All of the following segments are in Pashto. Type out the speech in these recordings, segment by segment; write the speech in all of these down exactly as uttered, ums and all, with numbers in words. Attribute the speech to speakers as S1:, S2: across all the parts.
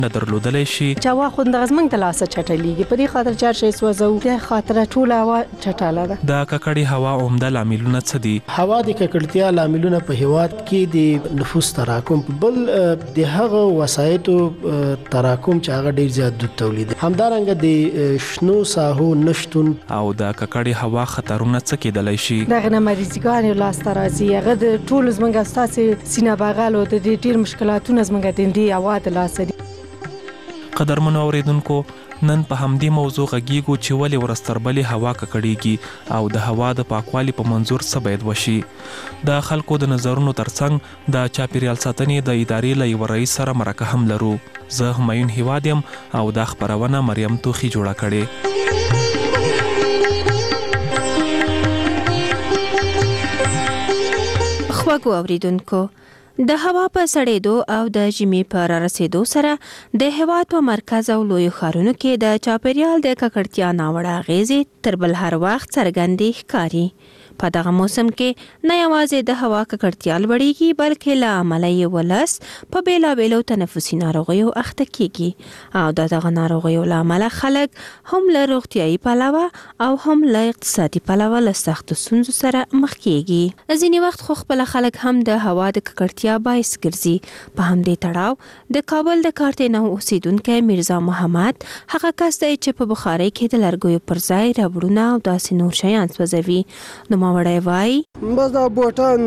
S1: نه درلودلی شي.
S2: چې هوا خو دغه زمونږ د لاسه چټلیږي، په دې خاطر چې هر شی سوځو د خاطر ټوله هوا چټاله ده.
S1: د ککړې هوا عمده لاملونه څه دي؟
S3: هوا د ککړتیا لاملونه په هیواد کې د نفوس تراکم، بل د هغه وسایطو تراکم چې هغه ډیر زیات د تولید، همدارنګه د شنو ساحو نشتون
S1: او د ککړې هوا خطرونه څه کېدلی شي.
S2: دغه نه مریضګانې لاسته راځي، هغه د ټولو زمونږ ستاسې سینه بغل او د ډیر مشکلاتونه زمونږ د دې هوا د لاسه دي.
S1: قدرمنو اوریدونکو، نن په همدې موضوع غږیږو چې ولې ورځ تر بلې هوا ککړیږي او د هوا د پاکوالي په منظور څه باید وشي. د خلکو د نظرونو ترڅنګ د چاپیریال ساتنې د ادارې له یوه رئیس سره مرکه هم لرو. زه همایون هیواد یم او دا خپرونه مریم توخي جوړه کړې.
S4: خواږو اوریدونکو، د هوا په سړېدو او د ژمي په رارسېدو سره د هېواد په مرکز او لویو ښارونو کې د چاپیریال د ککړتیا ناوړه اغېزې تر بل هر وخت څرګندې ښکاري. په دغه موسم کې نه یوازې د هوا ککړتیا لوړېږي، بلکې له امله یې ولس په بېلابېلو تنفسي ناروغیو اخته کېږي او د دغه ناروغیو له امله خلک هم له روغتیایي پلوه او هم له اقتصادي پلوه له سختو ستونزو سره مخ کېږي. ځینې وخت خو خپله خلک هم د هوا د ککړتیا باعث ګرځي. په همدې تړاو د کابل د کارتې نو اوسیدونکی میرزا محمد هغه کس دی چې په بخارۍ کې د لرګیو پر ځای ربړونه او داسې نور شیان سوځوي. نو وړای وای
S5: بس دا بوټان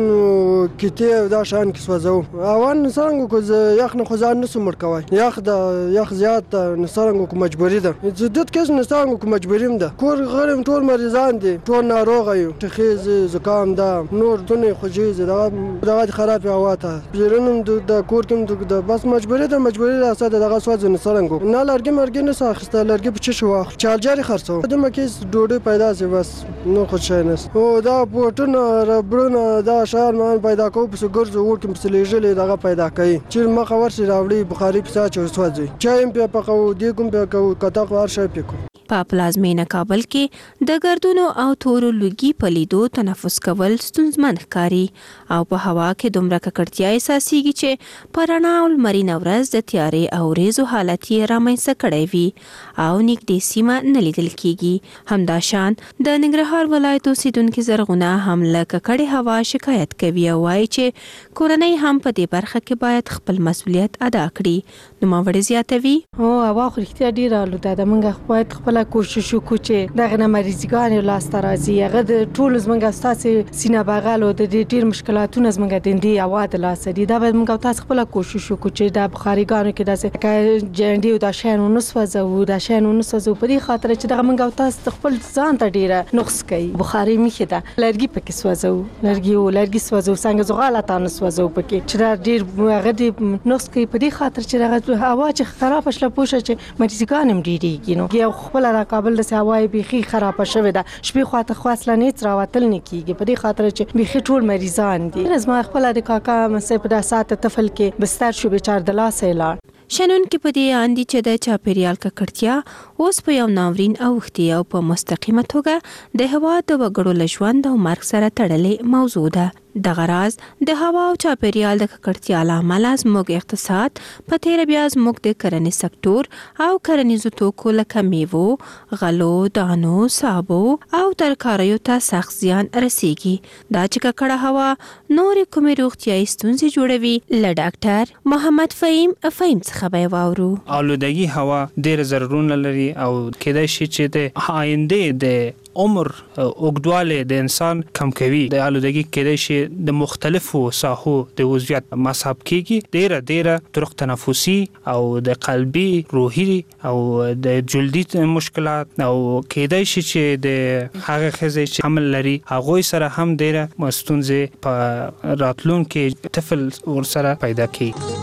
S5: کیته دا شان کې سوځو اوان څنګه کو یخ نه خزان نه سمړ کوي یخ دا یخ زیات نه څنګه کو مجبوری ده زدت کې نه څنګه کو مجبوریم ده کور غرم ټول مریضان دي ټول ناروغ یو تخیز زکام ده نور دنه خوجیز دا دا خراب هوا ته بیرونم د کور کوم د بس مجبوری ده مجبوری راځه دغه سوځ نه څنګه نه لرګي مرګي نه ساخسته لرګي په چشو واخ چالجاري خرڅو د مکه ډوډۍ پیدا سي بس نو خو شاینس او دا بوټونه ربړونه دا شان مان پیدا کو په ګرځو ورکم په لېجلې دغه پیدا کوي چې مخه ورسي راوړي بخاري په ساچ وسوځي چایم په پخو دی کوم په کو کته ور شي پکو.
S4: په پلازمینه کابل کې د ګردونو او تورو لوګي په لیدو تنفس کول ستونزمن ښکاري او په هوا کې دومره ککړتیا احساسېږي چې په رڼا او لمرینه ورځ د تیارې او ریزو حالت یې رامنځته کړی وي او نږدې سیمه نه لیدل کېږي. همداشان د ننګرهار ولایت اوسیدونکي زرغونه هم له ککړې هوا شکایت کوي او وایي چې کورنۍ هم په دې برخه کې باید خپل مسؤلیت ادا کړي. نوموړې زیاتوي
S2: او هوا خو رښتیا ډېره آلوده ده، موږ باید خپل کوشش وکړو چې دغه نه مریضګانې لاسته راځي. هغه د ټولو زموږ ستاسې سینه بغل او د ډېر مشکلاتونه زموږ د دې هوا د لاسه دي. دا باید موږ تاسو خپل کوشش وکړو چې د بخاریګانو کې داسې جنډي او دا شیان ونه سوځو دا شیان ونه سوځو په دې خاطر چې دغه موږ تاسو خپل ځان ته ډېره نقص کوي. بخاري میخه ده لرګي پکې سوځو لرګي او لرګي سوځو څنګه زغاله تان سوځو پکې چې دا ډېر هغه دې نقص کوي په دې خاطر چې دغه هوا چې خراب شله پوښه چې مریضګان هم ډېریږي. نو یو خپل را کابل د هوای بيخي خراب شوه ده شپې خواته خاصله نه تراوتل نه کیږي په دې خاطر چې بيخي ټول مریضان دي. زما خپل د کاکا مسه په داسات طفل کې بستر شو بیچار د لاس اعلان
S4: شنن کې په دې اندي چې د چاپیریال ککړتیا اوس په یو ناورین اوختي او په مستقیمه توګه د هوا د وګړو لژوند او مرګ سره تړلې موضوع ده. دغه راز د هوا او چاپیریال د ککړتیا له امله زموږ اقتصاد په تیر بیا زموږ د کرنې سکتور او کرنیزو توکو لکه میوو، غلو، دانو، سابو او ترکاریو ته سخت زیان رسیږي. دا چې ککړه هوا نورې کومې روغتیایي ستونزې جوړوي له ډاکټر محمد فهیم فهیم څخه به واورو.
S6: آلودگی هوا ډېر ضررونه لري او کېدای شي چې د آینده د عمر اوږدوالی د انسان کم کوي. د آلودگی کېدای شي د مختلفو ساحو د عضویت مصاب کېږي. ډېره ډېره طرق تنفسي او د قلبي، روحي او د جلدي مشکلات او کېدای شي چې د هغه ښځې چې حمل لري هغوی سره هم ډېره ستونزې په راتلونکي طفل ورسره پیدا کېږي.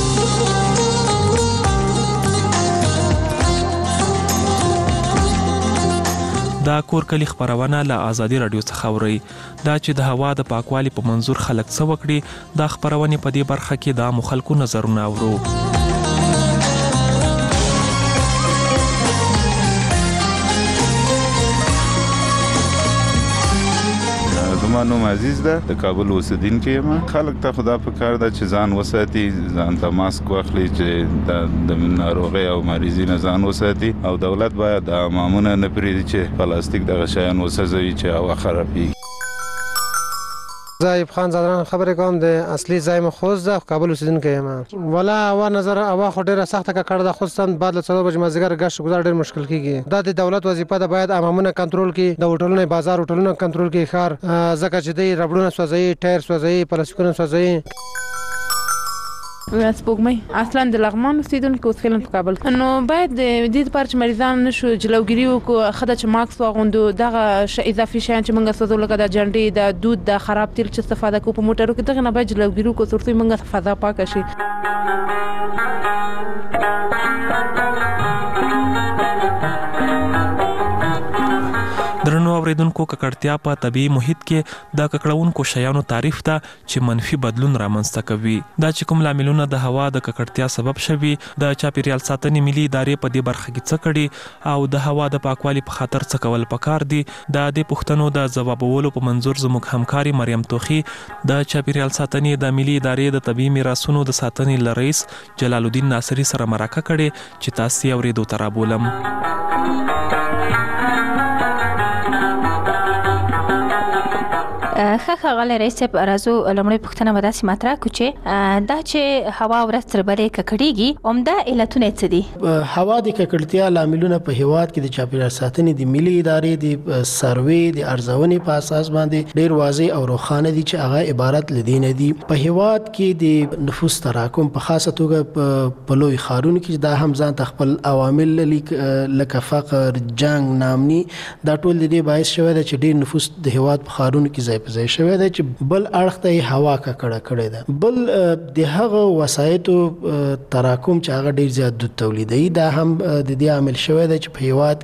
S1: دا کور کلی خبرونه له آزادي رادیو څخه اوري. دا چې د هوا د پاکوالي په منظور خلک څه وکړي دا خبرونه په دې برخه کې د مخالکو نظرونه اورو.
S7: زما زما نوم عزیز ده، د کابل اوسیدونکی یم. خلک ته خدا په کار ده چې ځان وساتي، ځان ته ماسک واخلي چې د ناروغۍ او مریضۍ نه ځان وساتي، او دولت باید د امامونه نه پرېږدي چې پلاستیک دغه شیان وسوځوي چې هوا خرابېږي.
S8: زه ایوب خان زادران خبرې کوم، د اصلي ځای مې خوست ده، کابل اوسیدونکی یم. ولا هوا نظر هوا خو ډېره سخته ککړه ده، خصوصا بعد له څلور بجې مازدیګر ګشت ګزار ډېر مشکل کېږي. دا د دولت وظیفه ده، باید امامونه کنټرول کړي، د هوټلونو بازار هوټلونه کنټرول کړي ښار، ځکه چې دوی ربړونه سوځوي، ټایر سوځوي، پلاستیکونه سوځوي.
S9: سپوږمۍ اصلا د لغمان اوسیدونکو اوس فعلا په کابل، نو باید د دې لپاره چې مریضان نشو جلوګیري وکړو، ښه ده چې ماکس واغوندو، دغه اضافي شیان چې موږ سوځو لکه د جنډې، د دود، د خراب تیل چې استفاده کوو په موټرو کې، دغه نه باید جلوګیري وکړو تر څو موږ فضا پاکه شي.
S1: درنو اوریدونکو، ککړتیا په طبیعي محیط کې د ککړونکو شیانو تعریف ته چې منفي بدلون رامنځته کوي. دا چې کوم لاملونه د هوا د ککړتیا سبب شوي، د چاپیریال ساتنې ملي ادارې په دې برخه کې څه کړي او د هوا د پاکوالي په خاطر څه کول پکار دي، د دې پوښتنو د ځوابولو په منظور زموږ همکاري مریم توخی د چاپیریال ساتنې د ملي ادارې د طبیعي میراثونو د ساتنې له رئیس جلال الدین ناصري سره مرکه کړې چې تاسو یې اورېدو ته رابولم.
S4: ښه غلی رئیس صاحب، راځو لومړی پوښتنه به داسې مطرح کړو چې دا چې هوا ورځ تر بلې ککړېږي، عمده علتونه څه دي؟
S3: هوا د ککړتیا لاملونه په هیواد کې د چاپیریال ساتنې د ملي ادارې د سروې د ارزونې په اساس باندې ډېر واضح او روښانه دي چې هغه عبارت لدی نه دي. په هیواد کې د نفوس تراکم په خاصه توګه په لوی ښارونو کې دا هم ځان ته خپل عوامل لکه فقر، جنګ، ناامني، دا ټول د دې باعث شوی دی چې ډېر نفوس د هیواد په ښارونو کې ځای ځای شوی دی چې بل اړخ ته هوا ککړه کړې ده. بل د هغه وسایطو تراکم چې هغه ډیر زیات دود تولیدوي، دا هم د دې عامل شوی دی چې په هیواد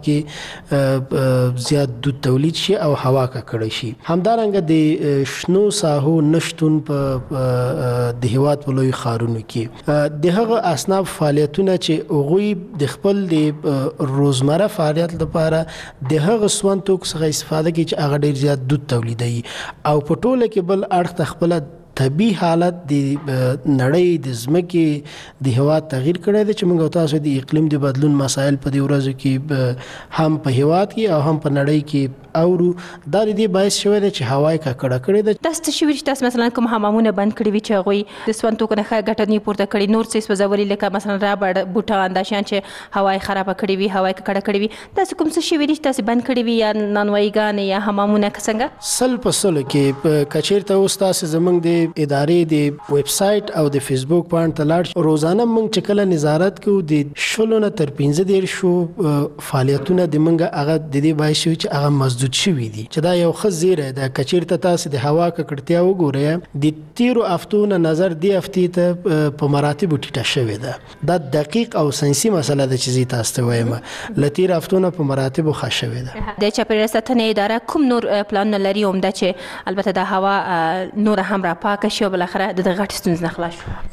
S3: کې زیات دود تولید شي او هوا ککړه شي. همدارنګه د شنو ساحو نشتون په د هیواد په لوی ښارونو کې د هغه اصناف فعالیتونه چې هغوی د خپل د روزمره فعالیت لپاره د هغه سون توکو څخه استفاده کوي چې هغه ډیر زیات دود تولیدوي، او په ټوله کې بل اړخ ته خپل طبیعي حالت د نړۍ د ځمکې د هیواد تغییر کړی دی چې موږ تاسو د اقلیم د بدلون مسایل په دې ورځو کې هم په هیواد کې او هم په نړۍ کې اورو. دا د دې باعث شوی دی چې هوا یې ککړه کړې ده.
S4: داسې څه شوي چې تاسو مثلا کوم حمامونه بند کړي وي چې هغوی د سون توکو نه ښه ګټه نه پورته کړي، نور څه سوځولي لکه مثلا رابړ، بوټان، دا شیان چې هوا یې خرابه کړې وي، هوا یې ککړه کړې وي، داسې کوم څه شوي دي چې تاسو بند کړي وي یا نانوایيګانې یا حمامونه که څنګه؟
S3: سل په سلو کې که چېرته اوس تاسو زموږ د ادارې د ویب سایټ او د فیسبوک پاڼې ته لاړ شئ، روزانه موږ چې کله نظارت کوو د شلو نه تر پنځه دېرشو فعالیتونه د موږ هغه د دې باعث شوي چې هغه مسدود شوي دي، چې دا یو ښه زیری ده. که چېرته تاسو د هوا ککړتیا وګورئ، د تیرو هفتو نه نظر دې هفتې ته په مراتبو ټیټه شوې ده. دا دقیق او ساینسي مسله ده چې زه تاسو ته وایم، له تیر هفتو نه په مراتبو ښه شوې ده.
S4: د چاپیریال ساتنې اداره کوم نور پلانونه لري عمده چې البته د هوا نور هم را پاکه شي او بالاخره د غټ ستونزې نه خلاص شو؟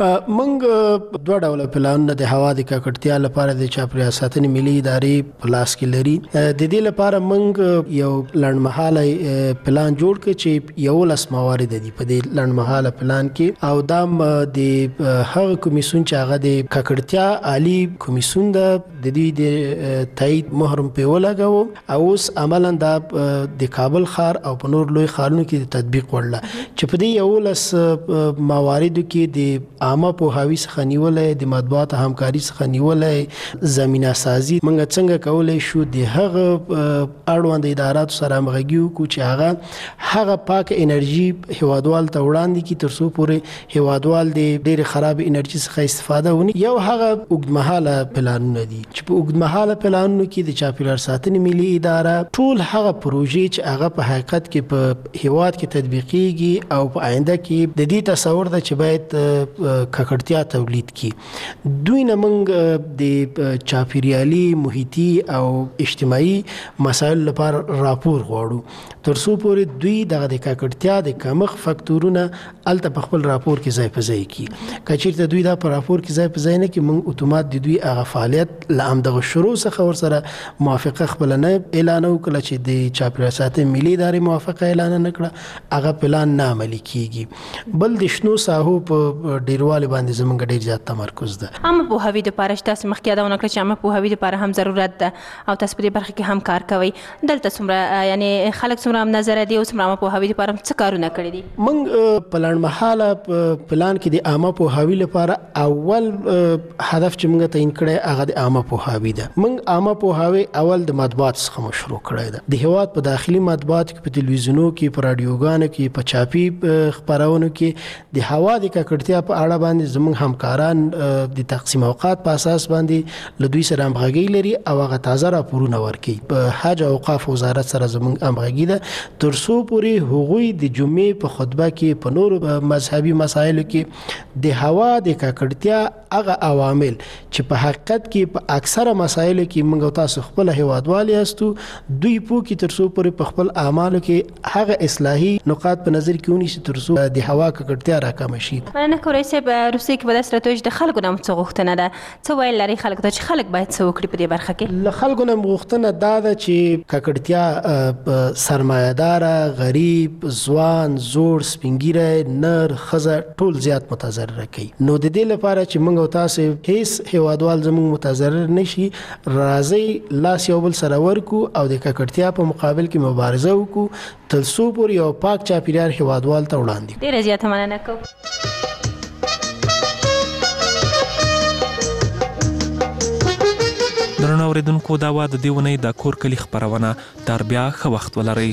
S3: موږ دوه ډوله پلانونه د هوا د ککړتیا لپاره د چاپیریال ساتنې ملي ادارې په لاس کې لري. د دې لپاره موږ یو لنډمهاله پلان جوړ کړ چې یولس موارد دي په دې لنډمهاله پلان کې، او دا د هغه کمیسیون چې هغه د ککړتیا عالی کمیسیون ده د دې د تایید مهر په ولګاوه، او اوس عملاً دا د کابل ښار او په نور لوی ښارونو کې د تطبیق وړله چې په دې یولس مواردو کې د عامه پوهاوي څخه نیولې، د مطبوعاتو همکاري څخه نیولې، زمینه سازي موږ څنګه کولی شو د هغه اړوند اداراتو سره همغږي وکړو چې هغه هغه پاک انرژي هیوادوال ته وړاندې کړي تر څو پورې هیوادوال د ډېرې خراب انرژي څخه استفاده ونکړي. یو هغه اوږدمهاله پلانونه دي چې په اوږدمهاله پلانونو کې د چاپیریال ساتنې ملي اداره ټول هغه پروژې چې هغه په حقیقت کې په هیواد کې تطبیقیږي او په آینده کې د دې تصور ده چې باید ککړتیا تولید کړي. دوی نه موږ د چاپیریالي، محیطي او اجتماعي مسایلو لپاره راپور غواړو ترڅو پورې دوی دغه د ککړتیا د کمښت فاکتورونه الته په خپل راپور کې ځای په ځای کړي. که چیرته دوی دا په راپور کې ځای په ځای نه کړي، موږ اتومات د دوی هغه فعالیت له همدغه شروع څخه ورسره موافقه خپله نه اعلانوو. کله چې د چاپیریال ساتنې ملي ادارې موافقه اعلان نه کړه، هغه پلان نه عملي کیږي. بل د شنو ساحو په ډیروالي باندې زموږ ډیر زیات تمرکز ده.
S4: عامه پوهاوي دپاره چې تاسو مخکې یادونه کړه چې عامه پوهاوي دپاره هم ضرورت ده او تاسو په دې برخه کې هم کار کوئ. دلته څومره یعنې خلک څومره هم نظره دي او څومره عامه پوهاوي دپاره څه کارونه کړي دي؟
S3: موږ په لنډمهاله پلان کې د عامه پوهاوي لپاره اول هدف چې موږ تعین کړی هغه د عامه پوهاوي ده. موږ عامه پوهاوي اول د مطبوعات څخه شروع کړی ده. د هیواد په داخلي مطبوعاتو کې، په تلویزیونو کې، په راډیوګانو کې، په چاپي خپرونو کې د هوا د ککړتیا په اړه باندې زموږ همکاران د تقسیم اوقات په اساس باندې له دوی سره همغږي لري او هغه تازه راپورونه ورکوي. په حج او اوقاف وزارت سره زموږ همغږي ده ترڅو پورې هغوی د جمعې په خطبه کې په نورو مذهبي مسایلو کې د هوا د ککړتیا هغه عوامل چې په حقیقت کې په اکثره مسایلو کې موږ تاسو خپل هیوادوال یاستو، دوی پوه کې ترڅو پورې په خپل اعمالو کې هغه اصلاحي نقاط په نظر کې ونیسي ترڅو د هوا ککړتیا راکمه شي.
S4: مننه کوم رئیس صاحب. روسي کې په داسې راته چې د خلکو نه څه غوښتنه ده، څه ویل لري خلکو ته چې خلک باید څه وکړي په دې برخه کې؟
S3: له خلکو نه غوښتنه دا ده چې ککړتیا سرمایه‌دار، غریب، ځوان، زوړ، سپینګیری، نر، ښځه ټول زیات متضرر کوي. نو د دې لپاره چې موږ تاسو هیڅ هیوادوال زموږ متضرر نشي، راځي لاس یو بل سره ورکو او د ککړتیا په مقابل کې مبارزه وکړو ترڅو پورې یو پاک چاپیریال هیوادوال ته وړاندې.
S4: ډیره زیاته مننه کوم.
S1: درنو اوریدونکو، دا وا د دې ونې د کور کلي خپرونه. تر بیا ښه وخت ولرئ.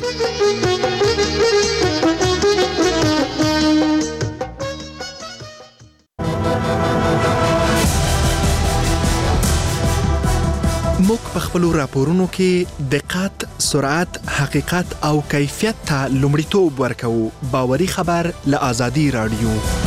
S10: موږ په خپلو راپورونو کې دقت، سرعت، حقیقت او کیفیت ته لومړیتوب ورکوو. باوري خبر له آزادي راډیو.